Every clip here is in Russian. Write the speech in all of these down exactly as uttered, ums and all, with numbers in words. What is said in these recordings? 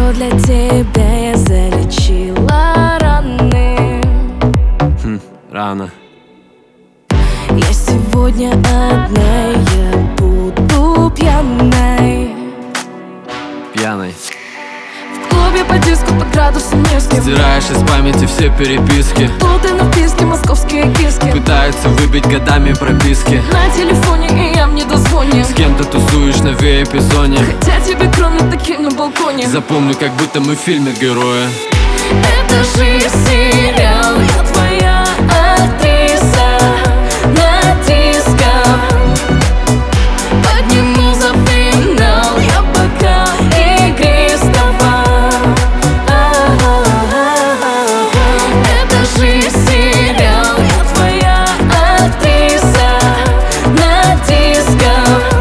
что для тебя я залечила раны. Хм, рано. Я сегодня одна, я буду пьяной. Пьяной. В клубе по диску под градусом низким. Стираешь из памяти все переписки. Тут и на вписке московские киски. Пытаются выбить годами прописки. На телефоне и я в недозвоне. С кем-то тусуешь на вип-зоне. Хотя тебе кроме таких на балконе. Запомню, как будто мы в фильме героя. Это же сериал, я твоя актриса на диско. Подниму за финал, я пока игристого. Это же сериал, я твоя актриса на диско.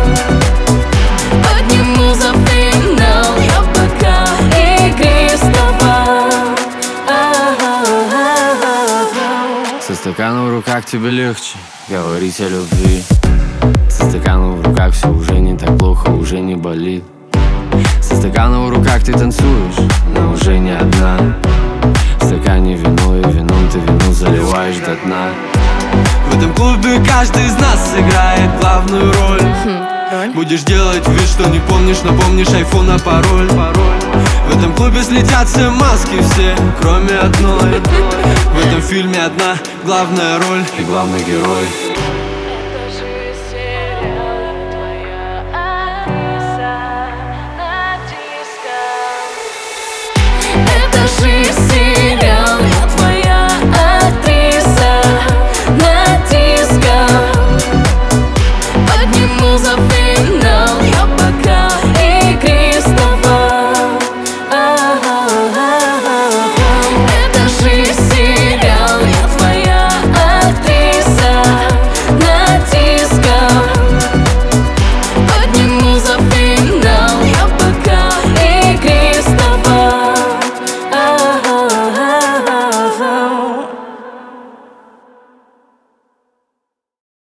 Подниму за финал, я пока игристого. Со стаканом в руках тебе легче говорить о любви. Со стаканом в руках все уже не так плохо, уже не болит. Со стаканом в руках ты танцуешь, но уже не одна. В стакане вино, и вином ты вино заливаешь до дна. В этом клубе каждый из нас сыграет главную роль. Будешь делать вид, что не помнишь, но помнишь айфона пароль. В этом клубе слетят все маски, все, кроме одной. В этом фильме одна главная роль и главный герой.